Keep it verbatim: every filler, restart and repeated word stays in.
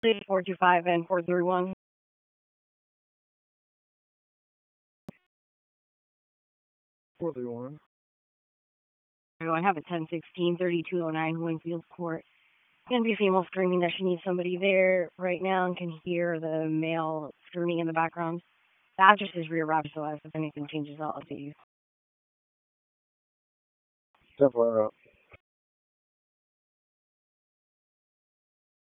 four two five and four three one. four three one. I have a ten sixteen thirty-two oh nine Winfield Court. Gonna be a female screaming that she needs somebody there right now and can hear the male screaming in the background. The address is rear wrap, so if anything changes, I'll update you. ten four.